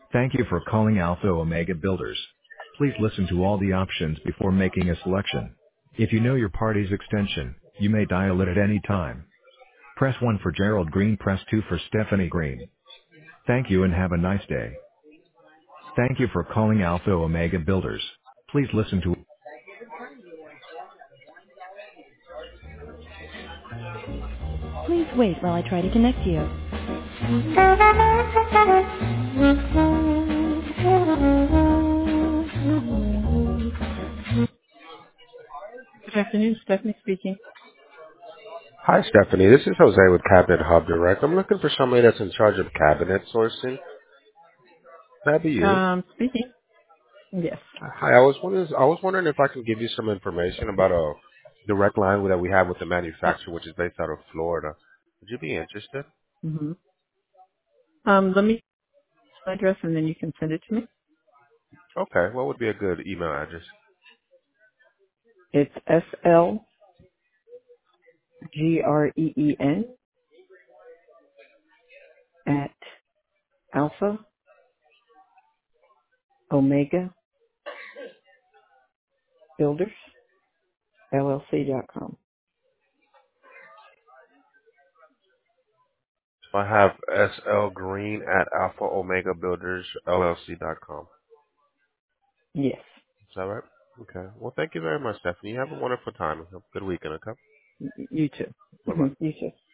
Thank you for calling Alpha Omega Builders. Please listen to all the options before making a selection. If you know your party's extension, you may dial it at any time. Press 1 for Gerald Green, press 2 for Stephanie Green. Thank you and have a nice day. Thank you for calling Alpha Omega Builders. Please listen to. Please wait while I try to connect you. Good afternoon, Stephanie speaking. Hi, Stephanie. This is Jose with Cabinet Hub Direct. I'm looking for somebody that's in charge of cabinet sourcing. That'd be you. Speaking. Yes. Hi, I was wondering if I can give you some information about a direct line that we have with the manufacturer, which is based out of Florida. Would you be interested? Mm-hmm. Let me address and then you can send it to me. Okay. What would be a good email address? It's SLGREEN at Alpha Omega Builders LLC.com. So I have slgreen at alphaomegabuildersllc.com. Yes. Is that right? Okay. Well, thank you very much, Stephanie. You have a wonderful time. Have a good weekend, okay? You too. Bye-bye. You too.